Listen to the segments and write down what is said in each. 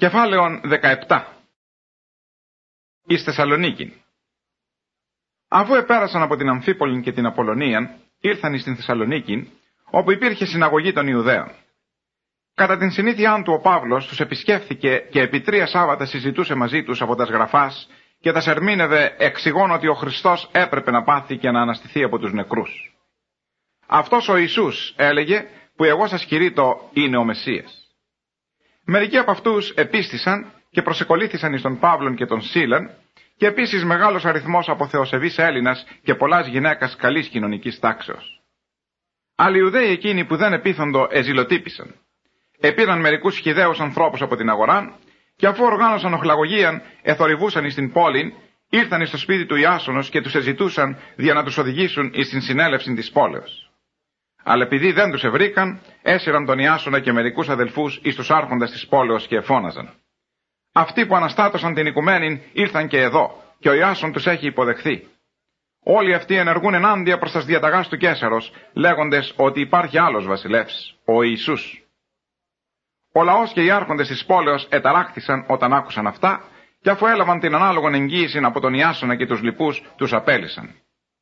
Κεφάλαιον 17. Εις Θεσσαλονίκην. Αφού επέρασαν από την Αμφίπολην και την Απολωνίαν, ήρθαν εις την Θεσσαλονίκην, όπου υπήρχε συναγωγή των Ιουδαίων. Κατά την συνήθειά του ο Παύλος τους επισκέφθηκε και επί 3 Σάββατα συζητούσε μαζί τους από τας γραφάς και τας ερμήνευε, εξηγών ότι ο Χριστός έπρεπε να πάθει και να αναστηθεί από τους νεκρούς. Αυτός ο Ιησούς, έλεγε, που εγώ σας κηρύττω, είναι ο Μεσσίας. Μερικοί από αυτούς επίστησαν και προσεκολήθησαν εις τον Παύλον και τον Σίλαν, και επίσης μεγάλος αριθμός από θεοσεβείς Έλληνας και πολλάς γυναίκας καλής κοινωνικής τάξεως. Άλλοι Ιουδαίοι εκείνοι που δεν επίθοντο εζηλοτύπησαν. Επήραν μερικούς χυδαίους ανθρώπους από την αγορά, και αφού οργάνωσαν οχλαγωγίαν, εθορυβούσαν εις την πόλην, ήρθαν εις το σπίτι του Ιάσονος και τους εζητούσαν για να τους οδηγήσουν εις την συνέλευση της πόλεως. Αλλά επειδή δεν τους ευρήκαν, έσυραν τον Ιάσονα και μερικούς αδελφούς εις τους άρχοντας της πόλεως και εφώναζαν: «Αυτοί που αναστάτωσαν την οικουμένην ήρθαν και εδώ, και ο Ιάσον τους έχει υποδεχθεί. Όλοι αυτοί ενεργούν ενάντια προς τας διαταγάς του Καίσαρος, λέγοντες ότι υπάρχει άλλος βασιλεύς, ο Ιησούς». Ο λαός και οι άρχοντες της πόλεως εταράχθησαν όταν άκουσαν αυτά, και αφού έλαβαν την ανάλογον εγγύηση από τον Ιάσονα και τους λοιπούς, τους απέλυσαν.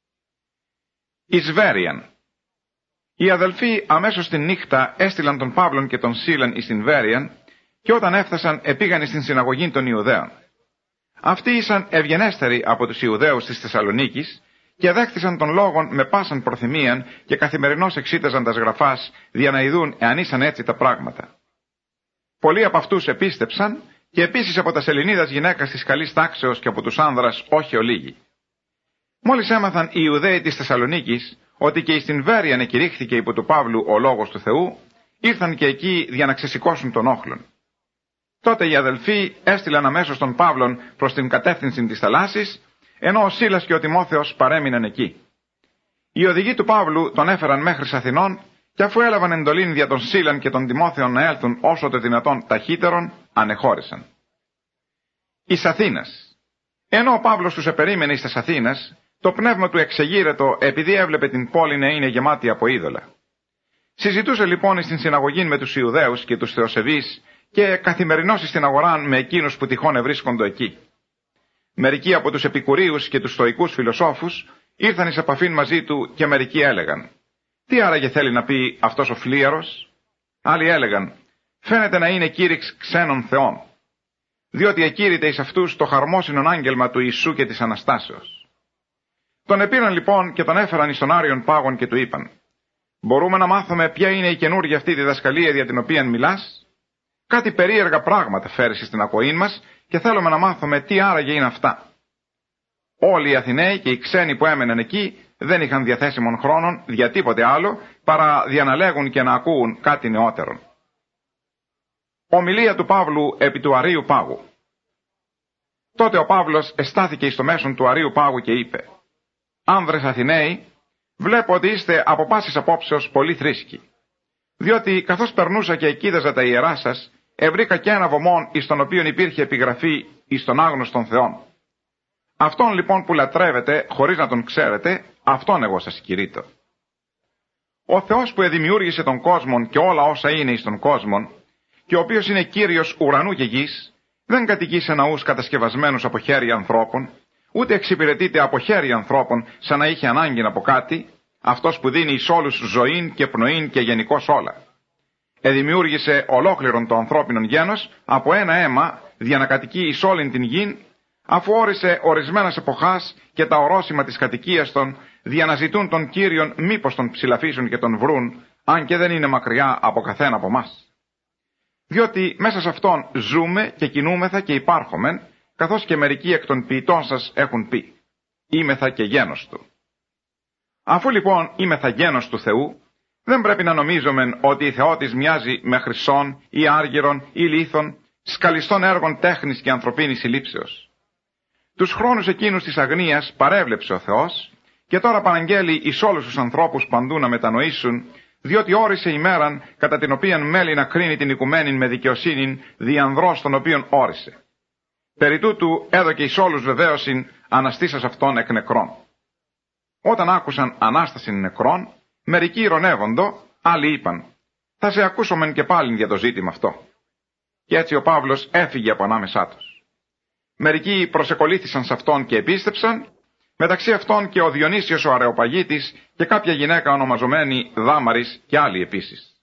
Εις Βέριαν. Οι αδελφοί αμέσως την νύχτα έστειλαν τον Παύλον και τον Σίλαν εις την Βέριαν, και όταν έφτασαν επήγαν στην συναγωγή των Ιουδαίων. Αυτοί ήσαν ευγενέστεροι από τους Ιουδαίους της Θεσσαλονίκης και δέχθησαν τον λόγον με πάσαν προθυμίαν και καθημερινώς εξήταζαν τας γραφάς, δια να ειδούν εάν ήσαν έτσι τα πράγματα. Πολλοί από αυτούς επίστεψαν, και επίσης από τας Ελληνίδας γυναίκας της καλής τάξεως και από τους άνδρας όχι ολίγοι. Μόλις έμαθαν οι Ιουδαίοι της Θεσσαλονίκης ότι και εις την Βέριαν εκηρύχθηκε υπό του Παύλου ο λόγος του Θεού, ήρθαν και εκεί για να ξεσηκώσουν τον όχλον. Τότε οι αδελφοί έστειλαν αμέσως τον Παύλον προς την κατεύθυνση της θαλάσσης, ενώ ο Σίλας και ο Τιμόθεος παρέμειναν εκεί. Οι οδηγοί του Παύλου τον έφεραν μέχρι Αθηνών, και αφού έλαβαν εντολήν δια τον Σίλαν και τον Τιμόθεον να έλθουν όσο το δυνατόν ταχύτερον, ανεχώρησαν. Εις Αθήνας. Ενώ ο Παύλος τους επερίμενε εις τας Αθήνας, το πνεύμα του εξεγείρετο επειδή έβλεπε την πόλη να είναι γεμάτη από είδωλα. Συζητούσε λοιπόν στην συναγωγή με τους Ιουδαίους και τους θεοσεβείς και καθημερινώς στην αγορά με εκείνους που τυχόν ευρίσκοντο εκεί. Μερικοί από τους επικουρίους και τους στοικούς φιλοσόφους ήρθαν εις επαφήν μαζί του και μερικοί έλεγαν: «Τι άραγε θέλει να πει αυτός ο φλίαρος?» Άλλοι έλεγαν: «Φαίνεται να είναι κήρυξ ξένων θεών, διότι εκήρυται εις αυτούς το χαρμόσυνον άγγελμα του Ιησού και της Αναστάσεως». Τον επήραν λοιπόν και τον έφεραν εις τον Άριον Πάγον και του είπαν: «Μπορούμε να μάθουμε ποια είναι η καινούργια αυτή διδασκαλία για την οποία μιλάς? Κάτι περίεργα πράγματα φέρεις στην ακοή μας και θέλουμε να μάθουμε τι άραγε είναι αυτά». Όλοι οι Αθηναίοι και οι ξένοι που έμεναν εκεί δεν είχαν διαθέσιμον χρόνον για τίποτε άλλο παρά διαναλέγουν και να ακούουν κάτι νεότερον. Ομιλία του Παύλου επί του Αρείου Πάγου. Τότε ο Παύλος εστάθηκε εις το μέσον του Αρείου Πάγου και είπε: «Άνδρες Αθηναίοι, βλέπω ότι είστε από πάσης απόψεως πολύ θρήσκοι. Διότι καθώς περνούσα και εκείδαζα τα ιερά σας, ευρήκα και ένα βωμόν εις τον οποίον υπήρχε επιγραφή εις τον άγνωστον Θεόν. Αυτόν λοιπόν που λατρεύετε χωρίς να τον ξέρετε, αυτόν εγώ σας κηρύττω. Ο Θεός που εδημιούργησε τον κόσμον και όλα όσα είναι εις τον κόσμον, και ο οποίος είναι Κύριος ουρανού και γης, δεν κατοικεί σε ναούς κατασκευασμένους από χέρια ανθρώπων, ούτε εξυπηρετείται από χέρια ανθρώπων σαν να είχε ανάγκη από κάτι, αυτός που δίνει εις όλους ζωήν και πνοήν και γενικώς όλα. Εδημιούργησε ολόκληρον το ανθρώπινον γένος από ένα αίμα δια να κατοικεί εις όλην την γην, αφού όρισε ορισμένας εποχάς και τα ορόσημα της κατοικίας των δια να ζητούν τον Κύριον μήπως τον ψηλαφίσουν και τον βρουν, αν και δεν είναι μακριά από καθένα από μας. Διότι μέσα σε αυτόν ζούμε και κινούμεθα και υπάρχομεν, καθώς και μερικοί εκ των ποιητών σας έχουν πει: «Είμεθα και γένος του». Αφού λοιπόν είμεθα γένος του Θεού, δεν πρέπει να νομίζομεν ότι η θεότης μοιάζει με χρυσόν ή άργυρον ή λίθον, σκαλιστών έργων τέχνης και ανθρωπίνης συλλήψεως. Τους χρόνους εκείνους της αγνίας παρέβλεψε ο Θεός και τώρα παραγγέλει εις όλους τους ανθρώπους παντού να μετανοήσουν, διότι όρισε ημέραν κατά την οποίαν μέλει να κρίνει την οικουμένην με δικαιοσύνην δι' ανδρός τον οποίον όρισε. Περί τούτου έδωκε εις όλους βεβαίωσιν αναστήσας αυτών εκ νεκρών. Όταν άκουσαν ανάσταση νεκρών, μερικοί ειρωνεύοντο, άλλοι είπαν: «Θα σε ακούσομεν και πάλιν για το ζήτημα αυτό». και έτσι ο Παύλος έφυγε από ανάμεσά τους. Μερικοί προσεκολήθησαν σε αυτόν και επίστεψαν, μεταξύ αυτών και ο Διονύσιος ο Αρεοπαγίτης και κάποια γυναίκα ονομαζομένη Δάμαρης και άλλοι επίσης.